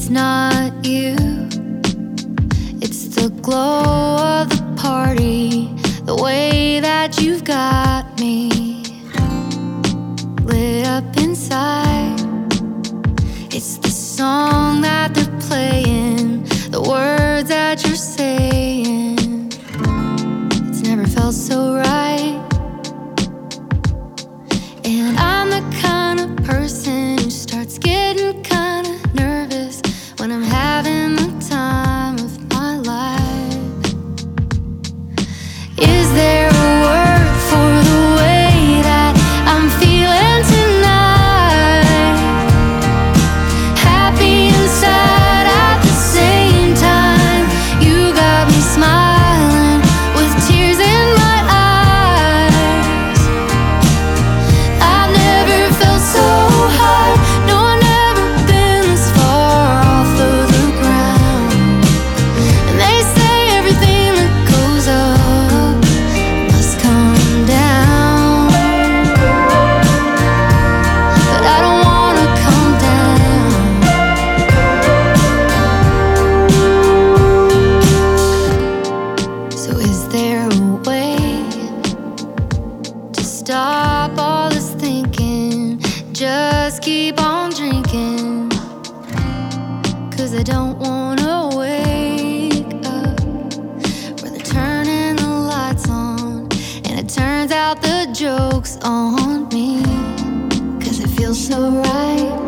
not you, it's the glow of the party, the way that you've got me lit up inside. It's the song that they're playing, the words that you're saying. It's never felt so right. And I'm the kind of person who starts getting kind of nervous when I'm having the time of my life. Is there a word for the way that I'm feeling tonight? Happy and sad at the same time. You got me smiling with tears in my eyes. I've never felt so high. No, I've never been this far off of the ground. And they say everything that goes up must come down, but I don't wanna come down. So is there a way to stop all this thinking? Just keep on drinking, 'cause I don't wanna wake up where they're turning the lights on, and it turns out the joke's on me, 'cause it feels so right.